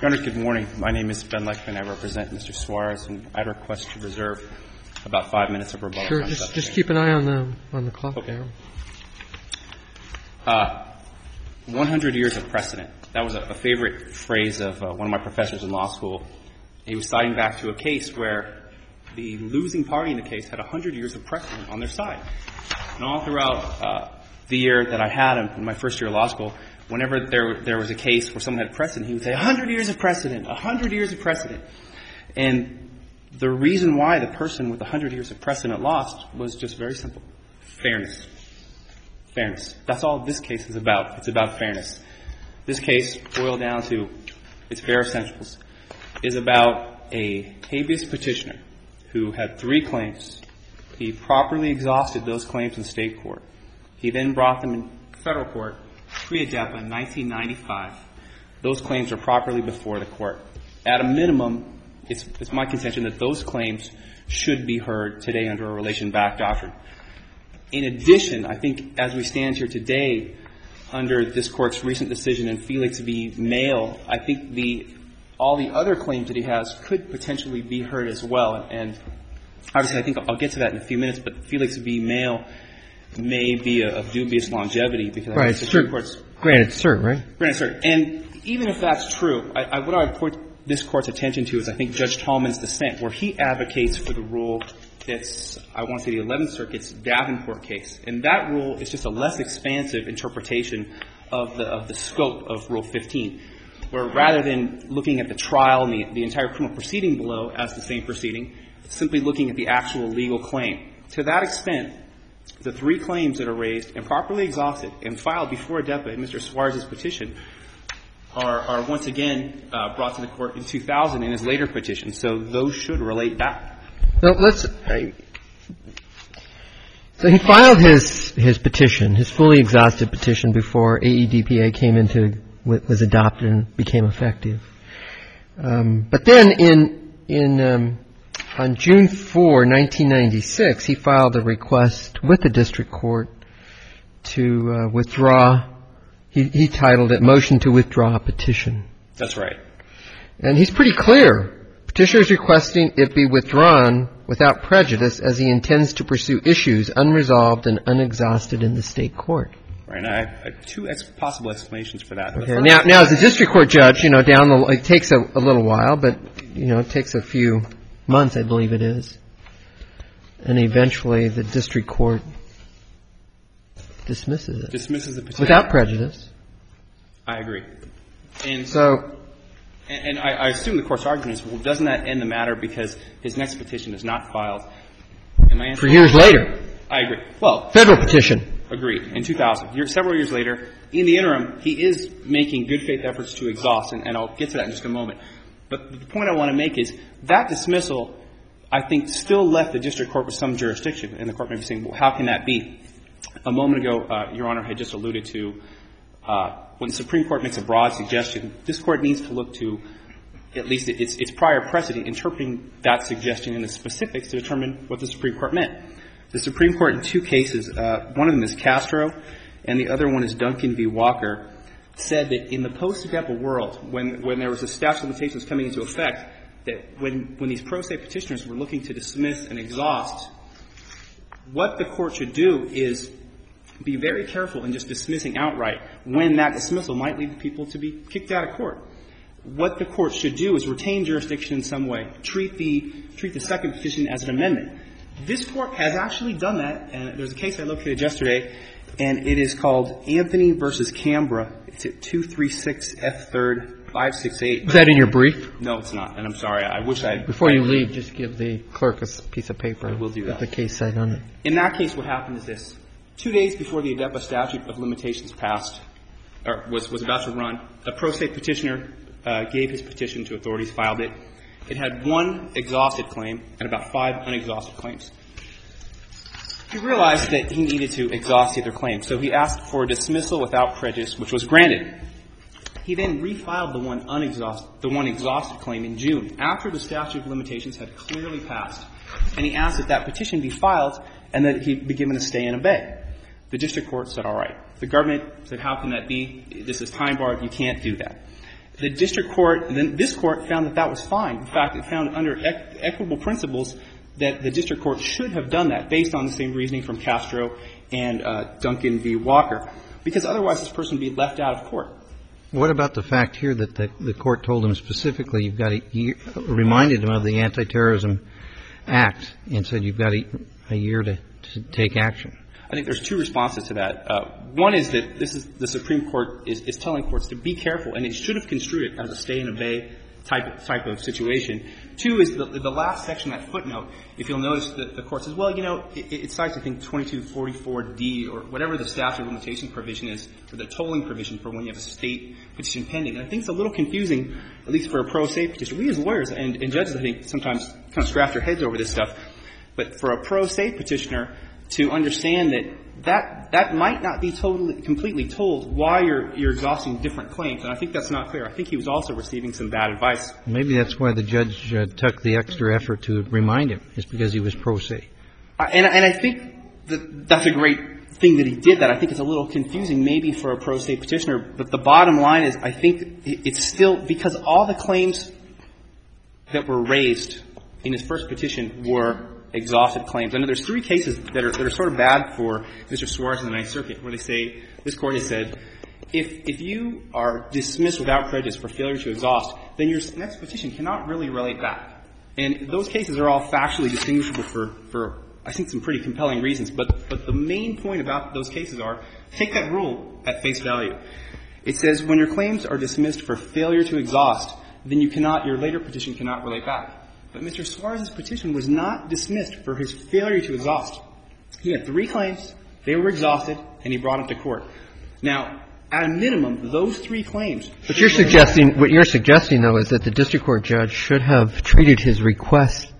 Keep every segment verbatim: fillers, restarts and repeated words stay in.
Your Honor, good morning. My name is Ben Lechman. I represent Mister Suarez, and I'd request to reserve about five minutes of rebuttal. Sure, just, just keep an eye on the on the clock okay. there. Uh, one hundred years of precedent. That was a, a favorite phrase of uh, one of my professors in law school. He was citing back to a case where the losing party in the case had one hundred years of precedent on their side. And all throughout uh, the year that I had in my first year of law school, whenever there there was a case where someone had precedent, he would say, one hundred years of precedent, one hundred years of precedent. And the reason why the person with one hundred years of precedent lost was just very simple. Fairness. Fairness. That's all this case is about. It's about fairness. This case, boiled down to its bare essentials, is about a habeas petitioner who had three claims. He properly exhausted those claims in state court. He then brought them in federal court pre-ADEPA in nineteen ninety-five. Those claims are properly before the court. At a minimum, it's, it's my contention that those claims should be heard today under a relation back doctrine. In addition, I think as we stand here today, under this court's recent decision in Felix v. Mail, I think the all the other claims that he has could potentially be heard as well. And obviously, I think I'll get to that in a few minutes, but Felix v. Mail may be a, of dubious longevity because right, I think the Supreme Court's granted cert, right? Granted cert. And even if that's true, I, I, what I would point this Court's attention to is I think Judge Tallman's dissent, where he advocates for the rule that's, I want to say the eleventh Circuit's Davenport case. And that rule is just a less expansive interpretation of the, of the scope of Rule fifteen, where rather than looking at the trial and the, the entire criminal proceeding below as the same proceeding, simply looking at the actual legal claim. To that extent, the three claims that are raised and properly exhausted and filed before ADEPA in Mister Suarez's petition are, are once again uh, brought to the court in two thousand in his later petition. So those should relate back. Well, let's. I, so he filed his his petition, his fully exhausted petition, before A E D P A came into was adopted and became effective. Um, but then in in um, on June fourth, nineteen ninety-six, he filed a request with the district court to uh, withdraw. He, he titled it "Motion to Withdraw Petition." That's right. And he's pretty clear. Petitioner is requesting it be withdrawn without prejudice, as he intends to pursue issues unresolved and unexhausted in the state court. Right. And I have, I have two ex- possible explanations for that. Okay. Now, now, as a district court judge, you know, down the it takes a, a little while, but you know, it takes a few months, I believe it is, and eventually the district court dismisses it. Dismisses the petition without prejudice. I agree. And so. And, and I, I assume the Court's argument is, well, doesn't that end the matter because his next petition is not filed? And my answer For years later. I agree. Well. Federal petition. Agreed. In two thousand. Year, several years later. In the interim, he is making good faith efforts to exhaust, and, and I'll get to that in just a moment. But the point I want to make is that dismissal, I think, still left the district court with some jurisdiction. And the Court may be saying, well, how can that be? A moment ago, uh, Your Honor had just alluded to uh when the Supreme Court makes a broad suggestion, this Court needs to look to at least its, its prior precedent, interpreting that suggestion in the specifics to determine what the Supreme Court meant. The Supreme Court in two cases, uh, one of them is Castro and the other one is Duncan v. Walker, said that in the post-ADEPA world, when, when there was a statute of limitations coming into effect, that when, when these pro se petitioners were looking to dismiss and exhaust, what the Court should do is be very careful in just dismissing outright when that dismissal might lead people to be kicked out of court. What the Court should do is retain jurisdiction in some way, treat the treat the second petition as an amendment. This Court has actually done that, and there's a case I located yesterday, and it is called Anthony versus Canberra. It's at two thirty-six F third five sixty-eight. Is that in your brief? No, it's not, and I'm sorry. I wish I had. Before you leave, just give the clerk a piece of paper. I will do that. With the case site on it. In that case, what happened is this. Two days before the ADEPA statute of limitations passed, or was, was about to run, a pro se petitioner uh, gave his petition to authorities, filed it. It had one exhausted claim and about five unexhausted claims. He realized that he needed to exhaust the other claims, so he asked for a dismissal without prejudice, which was granted. He then refiled the one unexhausted, the one exhausted claim in June, after the statute of limitations had clearly passed, and he asked that that petition be filed and that he be given a stay and obey. The district court said, all right. The government said, how can that be? This is time barred. You can't do that. the district court, and then this court found that that was fine. In fact, it found under equ- equitable principles that the district court should have done that based on the same reasoning from Castro and uh, Duncan v. Walker, because otherwise this person would be left out of court. What about the fact here that the, the court told him specifically you've got a year, reminded him of the Anti-Terrorism Act and said you've got a, a year to, to take action? I think there's two responses to that. Uh, one is that this is the Supreme Court is, is telling courts to be careful, and it should have construed it as a stay and obey type type of situation. Two is the, the last section, that footnote. If you'll notice, the, the court says, well, you know, it, it cites, I think, twenty-two forty-four D or whatever the statute of limitation provision is, or the tolling provision for when you have a state petition pending. And I think it's a little confusing, at least for a pro se petitioner. We as lawyers and, and judges, I think, sometimes kind of scratch their heads over this stuff. But for a pro se petitioner to understand that that that might not be totally completely told why you're you're exhausting different claims, and I think that's not clear. I think he was also receiving some bad advice. Maybe that's why the judge uh, took the extra effort to remind him, is because he was pro se. Uh, and and I think that that's a great thing that he did that. I think it's a little confusing maybe for a pro se petitioner, but the bottom line is I think it's still because all the claims that were raised in his first petition were exhausted claims. I know there's three cases that are, that are sort of bad for Mister Suarez in the Ninth Circuit, where they say, this Court has said, if, if you are dismissed without prejudice for failure to exhaust, then your next petition cannot really relate back. And those cases are all factually distinguishable for, for I think, some pretty compelling reasons. But, but the main point about those cases are, take that rule at face value. It says when your claims are dismissed for failure to exhaust, then you cannot, your later petition cannot relate back. But Mister Suarez's petition was not dismissed for his failure to exhaust. He had three claims. They were exhausted, and he brought them to court. Now, at a minimum, those three claims. But you're suggesting, what you're suggesting, though, is that the district court judge should have treated his request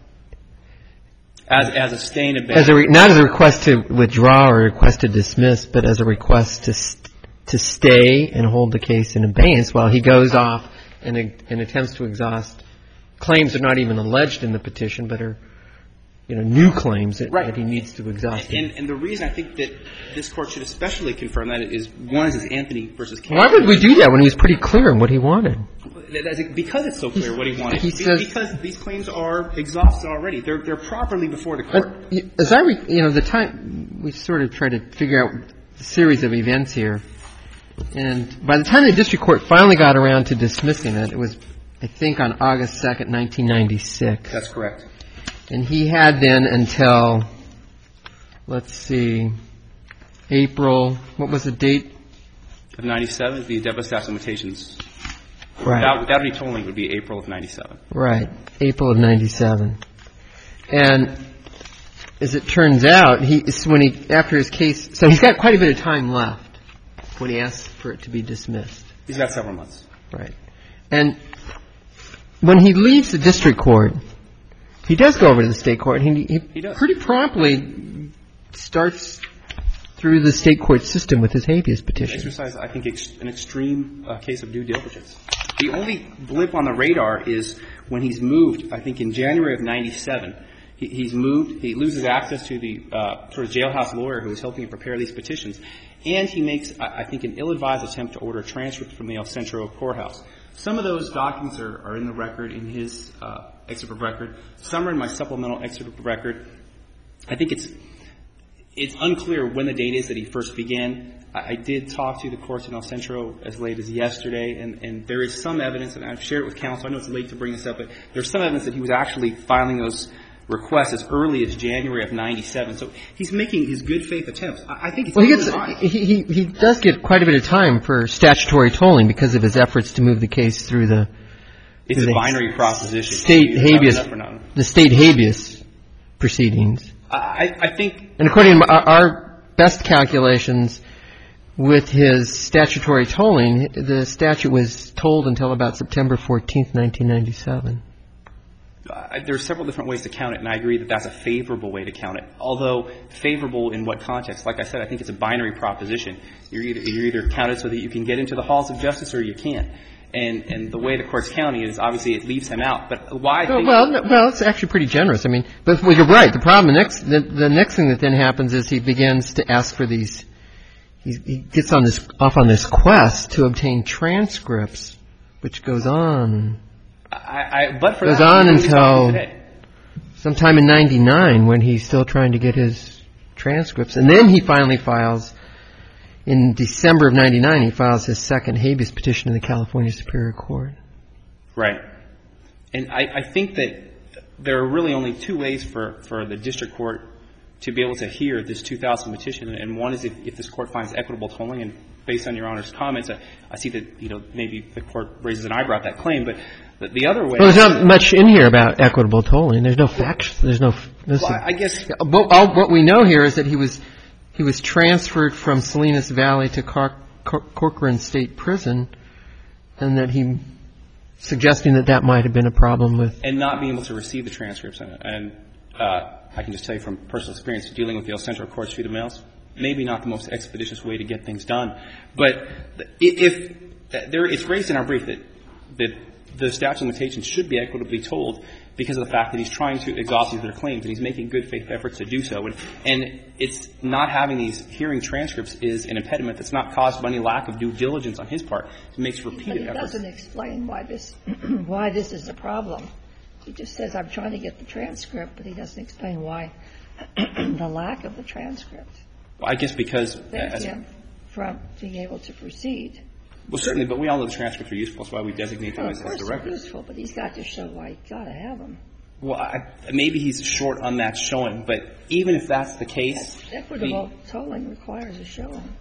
as as a stay and abate. As a re, not as a request to withdraw or a request to dismiss, but as a request to st- to stay and hold the case in abeyance while he goes off and, and attempts to exhaust claims that are not even alleged in the petition, but are, you know, new claims that, right. that he needs to exhaust. And, and the reason I think that this Court should especially confirm that is, one is Anthony versus Campbell. Why would we do that when he was pretty clear on what he wanted? Because it's so clear what he wanted. He says, because these claims are exhausted already. They're, they're properly before the Court. As I, re- you know, the time, we sort of try to figure out the series of events here. And by the time the district court finally got around to dismissing it, it was, I think, on August second, nineteen ninety-six. That's correct. And he had then until, let's see, April, what was the date? Of ninety-seven, the Debit Statute of Limitations. Right. Without, without any tolling, it would be April of ninety-seven. Right. April of ninety-seven. And as it turns out, he, when he, after his case, so he's got quite a bit of time left when he asks for it to be dismissed. He's got several months. Right. And when he leaves the district court, he does go over to the state court, and he, he, he does. pretty promptly starts through the state court system with his habeas petition. Exercise, I think, ex- an extreme uh, case of due diligence. The only blip on the radar is when he's moved, I think in January of ninety-seven, he, he's moved, he loses access to the uh, sort of jailhouse lawyer who is helping him prepare these petitions, and he makes, I, I think, an ill-advised attempt to order a transcript from the El Centro courthouse. Some of those documents are, are in the record, in his uh, excerpt of record. Some are in my supplemental excerpt of record. I think it's it's unclear when the date is that he first began. I, I did talk to the courts in El Centro as late as yesterday, and, and there is some evidence, and I've shared it with counsel. I know it's late to bring this up, but there's some evidence that he was actually filing those requests as early as January of ninety-seven. So he's making his good faith attempts. I, I think it's well, he, gets, he, he, he does get quite a bit of time for statutory tolling because of his efforts to move the case through the It's through a the binary proposition. State habeas, the state habeas proceedings. I, I think, and according to our, our best calculations, with his statutory tolling, the statute was tolled until about September fourteenth, nineteen ninety-seven. Uh, there are several different ways to count it, and I agree that that's a favorable way to count it. Although favorable in what context? Like I said, I think it's a binary proposition. You're either, you're either counted so that you can get into the halls of justice or you can't. And, and the way the court's counting it is obviously it leaves him out. But why? I think well, no, well, it's actually pretty generous. I mean, but well, you're right. The problem, the next, the, the next thing that then happens is he begins to ask for these. He, he gets on this off on this quest to obtain transcripts which goes on. I, I, but for goes that, on we're talking until today. sometime in ninety-nine when he's still trying to get his transcripts. And then he finally files, in December of ninety-nine, he files his second habeas petition in the California Superior Court. Right. And I, I think that there are really only two ways for, for the district court to be able to hear this two thousand petition. And one is if, if this court finds equitable tolling. And based on Your Honor's comments, I, I see that, you know, maybe the court raises an eyebrow at that claim. But the, the other way. Well, there's not much in here about equitable tolling. There's no facts. There's no. Well, I guess. What, all, what we know here is that he was he was transferred from Salinas Valley to Cor- Cor- Corcoran State Prison, and that he. Suggesting that that might have been a problem with. And not being able to receive the transcripts. And, and uh, I can just tell you from personal experience dealing with the El Centro Courts Feudal Mails, maybe not the most expeditious way to get things done. But if, if there, it's raised in our brief that, that the statute of limitations should be equitably tolled because of the fact that he's trying to exhaust these other claims and he's making good faith efforts to do so. And, and it's not having these hearing transcripts is an impediment that's not caused by any lack of due diligence on his part. It makes repeated efforts. But he efforts. doesn't explain why this, why this is a problem. He just says, I'm trying to get the transcript, but he doesn't explain why the lack of the transcript. Well, I guess because. Prevents him from being able to proceed. Well, certainly, but we all know the transcripts are useful. That's why we designate them well, as, of course as the record. They're useful, but he's got to show why he's got to have them. Well, I, maybe he's short on that showing, but even if that's the case, equitable the, tolling requires a showing.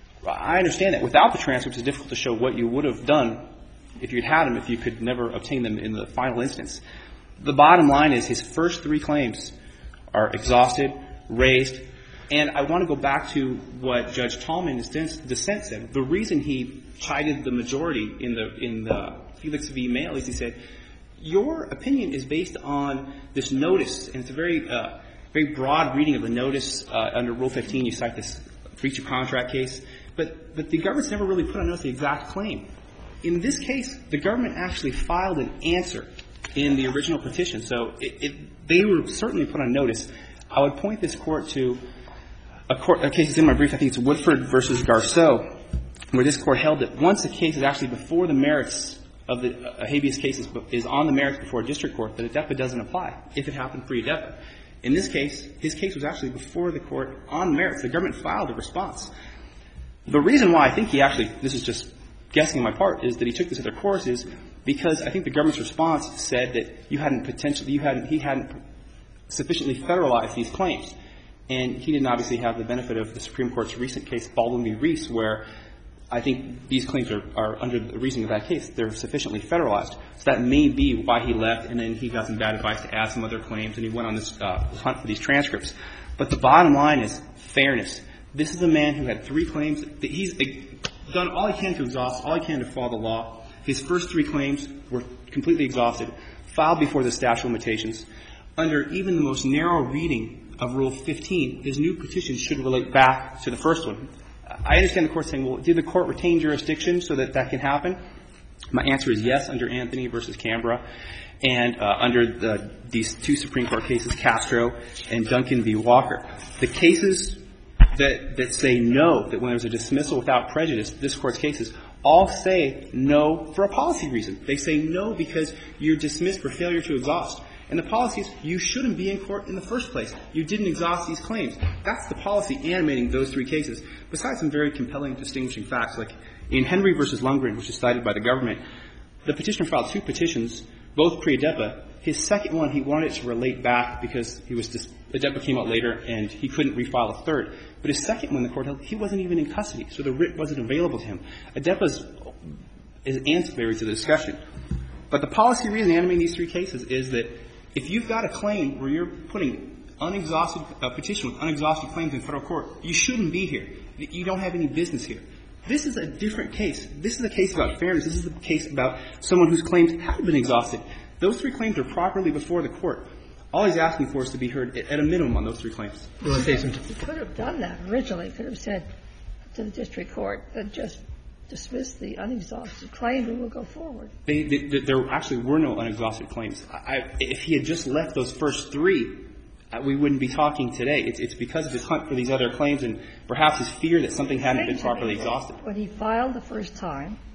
I understand that. Without the transcripts, it's difficult to show what you would have done if you'd had them, if you could never obtain them in the final instance. The bottom line is his first three claims are exhausted, raised, and I want to go back to what Judge Tallman in his dissent said. The reason he chided the majority in the in the Felix v. Mail is he said, your opinion is based on this notice, and it's a very uh, very broad reading of the notice uh, under Rule fifteen. You cite this breach of contract case, but but the government's never really put on notice the exact claim. In this case, the government actually filed an answer in the original petition, so it, it, they were certainly put on notice. I would point this court to a, court, a case in my brief. I think it's Woodford versus Garceau, where this court held that once a case is actually before the merits of the uh, habeas case is, is on the merits before a district court, that a D E P A doesn't apply if it happened pre-D E P A. In this case, his case was actually before the court on merits. The government filed a response. The reason why I think he actually, this is just guessing on my part, is that he took this other course is because I think the government's response said that you hadn't potentially, you hadn't, he hadn't sufficiently federalized these claims. And he didn't obviously have the benefit of the Supreme Court's recent case, Baldwin v. Reese, where I think these claims are, are under the reasoning of that case, they're sufficiently federalized. So that may be why he left, and then he got some bad advice to add some other claims, and he went on this uh, hunt for these transcripts. But the bottom line is fairness. This is a man who had three claims. He's done all he can to exhaust, all he can to follow the law. His first three claims were completely exhausted, filed before the statute of limitations. Under even the most narrow reading of Rule fifteen, his new petition should relate back to the first one. I understand the court saying, well, did the court retain jurisdiction so that that can happen? My answer is yes, under Anthony versus Canberra, and uh, under the, these two Supreme Court cases, Castro and Duncan v. Walker. The cases that, that say no, that when there's a dismissal without prejudice, this Court's cases, all say no for a policy reason. They say no because you're dismissed for failure to exhaust. And the policy is you shouldn't be in court in the first place. You didn't exhaust these claims. That's the policy animating those three cases, besides some very compelling distinguishing facts. Like in Henry versus Lundgren, which is cited by the government, the petitioner filed two petitions, both pre-D E P A. His second one, he wanted it to relate back because he was dis- the D E P A came out later and he couldn't refile a third. But his second one, the court held, he wasn't even in custody, so the writ wasn't available to him. A D E P A is, is ancillary to the discussion. But the policy reason animating these three cases is that if you've got a claim where you're putting unexhausted a petition with unexhausted claims in federal court, you shouldn't be here. You don't have any business here. This is a different case. This is a case about fairness. This is a case about someone whose claims haven't been exhausted. Those three claims are properly before the court. All he's asking for is to be heard at a minimum on those three claims. Well, he could have done that originally. He could have said to the district court that just dismiss the unexhausted claim and we'll go forward. They, they, there actually were no unexhausted claims. I, if he had just left those first three, uh, we wouldn't be talking today. It's, it's because of his hunt for these other claims and perhaps his fear that something hadn't been properly exhausted. When he filed the first time,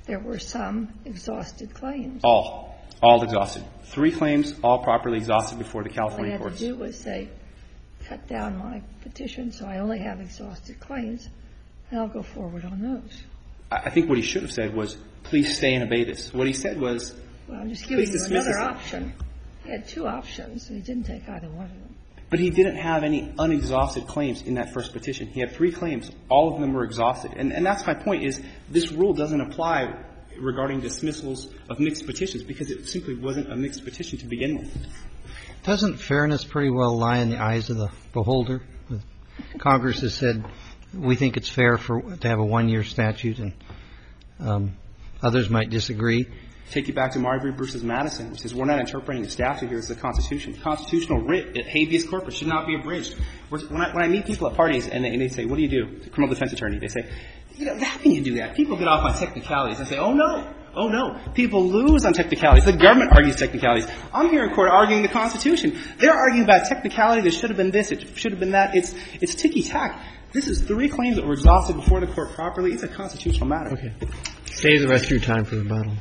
there were some exhausted claims. All. All exhausted. Three claims, all properly exhausted before the California All he had courts. to do was say, cut down my petition so I only have exhausted claims, and I'll go forward on those. I think what he should have said was, please stay and obey this. What he said was, well, I'm just giving please you dismiss another this. option. He had two options, and he didn't take either one of them. But he didn't have any unexhausted claims in that first petition. He had three claims. All of them were exhausted. And, and that's my point, is this rule doesn't apply regarding dismissals of mixed petitions because it simply wasn't a mixed petition to begin with. Doesn't fairness pretty well lie in the eyes of the beholder? Congress has said we think it's fair for to have a one-year statute, and um, others might disagree. Take you back to Marbury versus Madison, which says we're not interpreting the statute here as the Constitution. Constitutional writ, habeas corpus, should not be abridged. When I, when I meet people at parties and they, and they say, what do you do? The criminal defense attorney, they say, you know, how can you do that? People get off on technicalities. I say, oh, no. Oh, no. People lose on technicalities. The government argues technicalities. I'm here in court arguing the Constitution. They're arguing about technicality. There should have been this. It should have been that. It's, it's ticky-tack. This is three claims that were exhausted before the court properly. It's a constitutional matter. Okay. Save the rest of your time for rebuttal.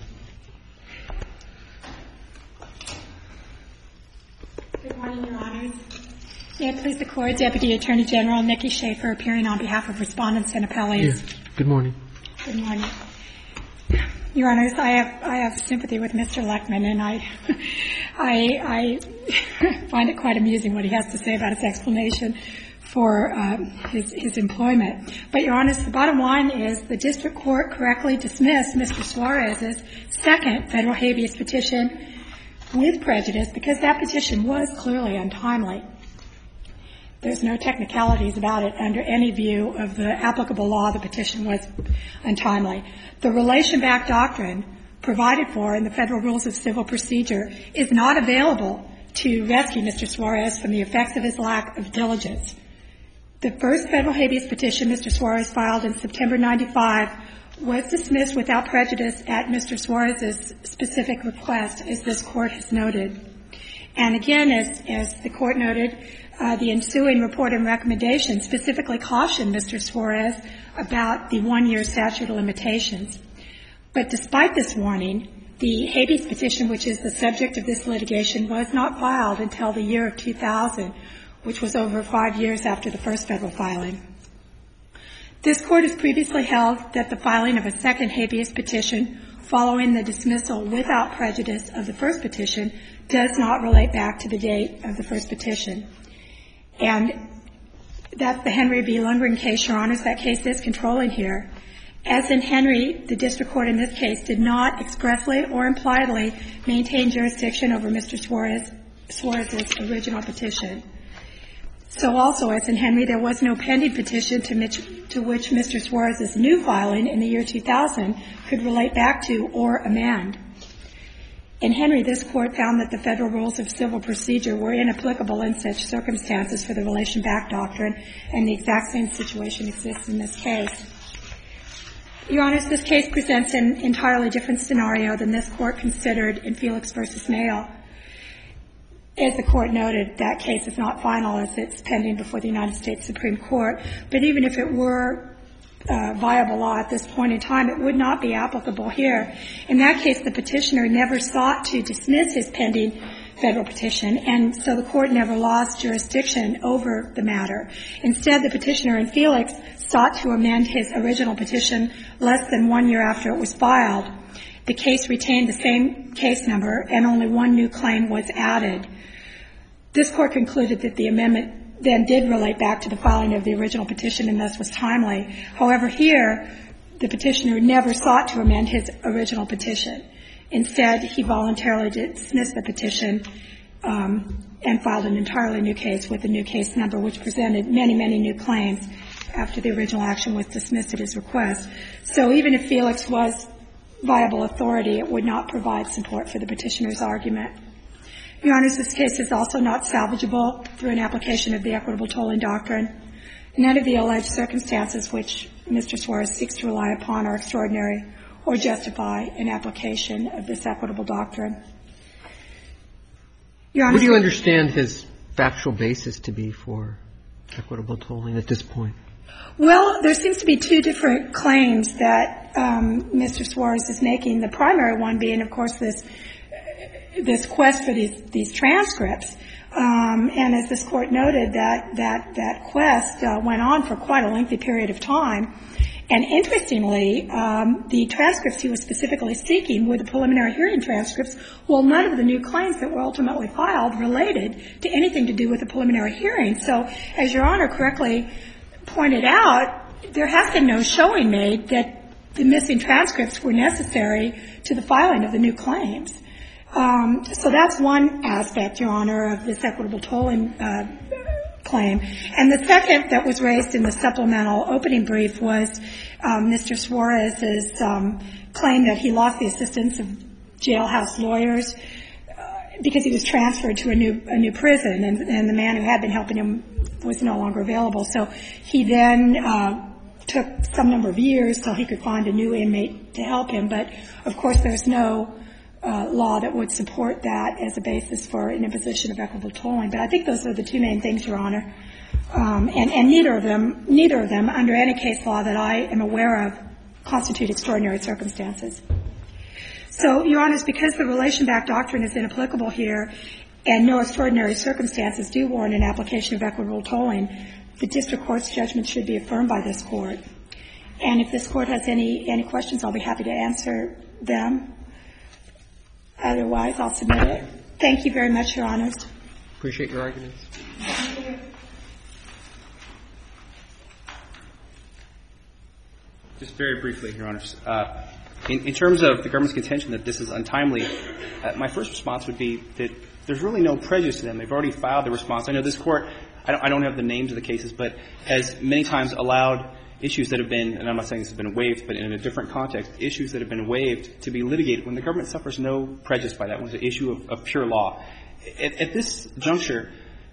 Good morning, Your Honors. May it please the Court, Deputy Attorney General Nikki Schaefer appearing on behalf of Respondents and Appellees. Yes. Good morning. Good morning. Your Honors, I have I have sympathy with Mister Leckman, and I I, I find it quite amusing what he has to say about his explanation for um, his, his employment. But, Your Honors, the bottom line is the district court correctly dismissed Mister Suarez's second federal habeas petition with prejudice because that petition was clearly untimely. There's no technicalities about it under any view of the applicable law. The petition was untimely. The relation back doctrine provided for in the Federal Rules of Civil Procedure is not available to rescue Mister Suarez from the effects of his lack of diligence. The first federal habeas petition Mister Suarez filed in September ninety-five was dismissed without prejudice at Mister Suarez's specific request, as this Court has noted. And again, as, as the Court noted, uh, the ensuing report and recommendation specifically cautioned Mister Suarez about the one-year statute of limitations. But despite this warning, the habeas petition, which is the subject of this litigation, was not filed until the year of two thousand, which was over five years after the first federal filing. This Court has previously held that the filing of a second habeas petition following the dismissal without prejudice of the first petition does not relate back to the date of the first petition. And that's the Henry v. Lundgren case, Your Honors. That case is controlling here. As in Henry, the district court in this case did not expressly or impliedly maintain jurisdiction over Mister Suarez, Suarez's original petition. So also, as in Henry, there was no pending petition to, Mitch, to which Mister Suarez's new filing in the year two thousand could relate back to or amend. In Henry, this Court found that the Federal Rules of Civil Procedure were inapplicable in such circumstances for the relation back doctrine, and the exact same situation exists in this case. Your Honors, this case presents an entirely different scenario than this Court considered in Felix v. Mayo. As the Court noted, that case is not final as it's pending before the United States Supreme Court. But even if it were uh, viable law at this point in time, it would not be applicable here. In that case, the petitioner never sought to dismiss his pending federal petition, and so the Court never lost jurisdiction over the matter. Instead, the petitioner in Felix sought to amend his original petition less than one year after it was filed. The case retained the same case number, and only one new claim was added. This Court concluded that the amendment then did relate back to the filing of the original petition and thus was timely. However, here, the petitioner never sought to amend his original petition. Instead, he voluntarily dismissed the petition um, and filed an entirely new case with a new case number, which presented many, many new claims after the original action was dismissed at his request. So even if Felix was viable authority, it would not provide support for the petitioner's argument. Your Honors, this case is also not salvageable through an application of the equitable tolling doctrine. None of the alleged circumstances which Mister Suarez seeks to rely upon are extraordinary or justify an application of this equitable doctrine. Your Honors, what do you understand his factual basis to be for equitable tolling at this point? Well, there seems to be two different claims that um, Mister Suarez is making. The primary one being, of course, this this quest for these these transcripts. Um, and as this court noted, that that that quest uh, went on for quite a lengthy period of time. And interestingly, um, the transcripts he was specifically seeking were the preliminary hearing transcripts, while none of the new claims that were ultimately filed related to anything to do with the preliminary hearing. So, as Your Honor correctly pointed out, there has been no showing made that the missing transcripts were necessary to the filing of the new claims. Um, so that's one aspect, Your Honor, of this equitable tolling uh, claim. And the second that was raised in the supplemental opening brief was um, Mister Suarez's um, claim that he lost the assistance of jailhouse lawyers uh, because he was transferred to a new a new prison, and, and the man who had been helping him was no longer available. So he then uh, took some number of years till he could find a new inmate to help him. But, of course, there's no Uh, law that would support that as a basis for an imposition of equitable tolling. But I think those are the two main things, Your Honor. Um, and, and neither of them, neither of them, under any case law that I am aware of, constitute extraordinary circumstances. So, Your Honors, because the relation-backed doctrine is inapplicable here and no extraordinary circumstances do warrant an application of equitable tolling, the district court's judgment should be affirmed by this court. And if this court has any, any questions, I'll be happy to answer them. Otherwise, I'll submit it. Thank you very much, Your Honors. Appreciate your arguments. Just very briefly, Your Honors. Uh, in, in terms of the government's contention that this is untimely, uh, my first response would be that there's really no prejudice to them. They've already filed the response. I know this court, I don't, I don't have the names of the cases, but has many times allowed issues that have been, and I'm not saying this has been waived, but in a different context, issues that have been waived to be litigated when the government suffers no prejudice by that. It was an issue of, of pure law. At, at this juncture,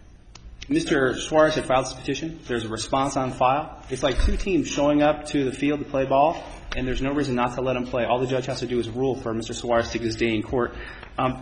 Mister Suarez had filed this petition. There's a response on file. It's like two teams showing up to the field to play ball, and there's no reason not to let them play. All the judge has to do is rule for Mister Suarez to get his day in court. Um,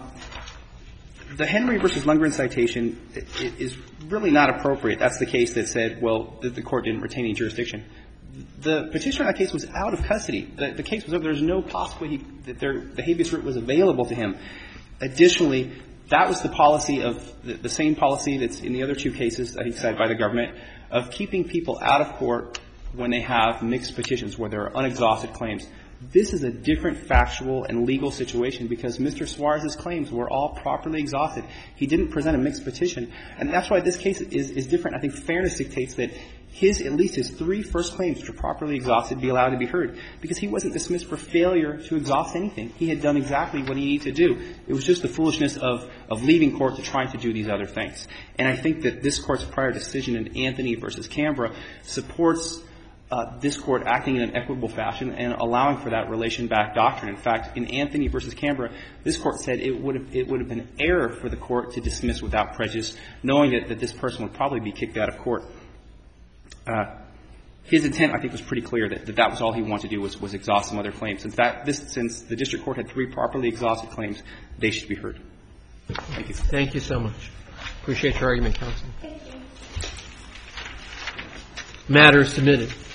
the Henry versus Lundgren citation is really not appropriate. That's the case that said, well, the, the court didn't retain any jurisdiction. The petitioner in that case was out of custody. The, the case was over. There was no possibility that there, the habeas route was available to him. Additionally, that was the policy of the, the same policy that's in the other two cases that he cited by the government of keeping people out of court when they have mixed petitions where there are unexhausted claims. This is a different factual and legal situation because Mister Suarez's claims were all properly exhausted. He didn't present a mixed petition. And that's why this case is, is different. I think fairness dictates that his, at least his three first claims, which are properly exhausted, be allowed to be heard because he wasn't dismissed for failure to exhaust anything. He had done exactly what he needed to do. It was just the foolishness of, of leaving court to try to do these other things. And I think that this Court's prior decision in Anthony versus Canberra supports Uh, this Court acting in an equitable fashion and allowing for that relation-backed doctrine. In fact, in Anthony versus Canberra, this Court said it would have it would have been error for the Court to dismiss without prejudice, knowing that, that this person would probably be kicked out of court. Uh, his intent, I think, was pretty clear that, that that was all he wanted to do was, was exhaust some other claims. In fact, this, since the district court had three properly exhausted claims, they should be heard. Thank you. Thank you so much. Appreciate your argument, counsel. Thank you. Matter is submitted.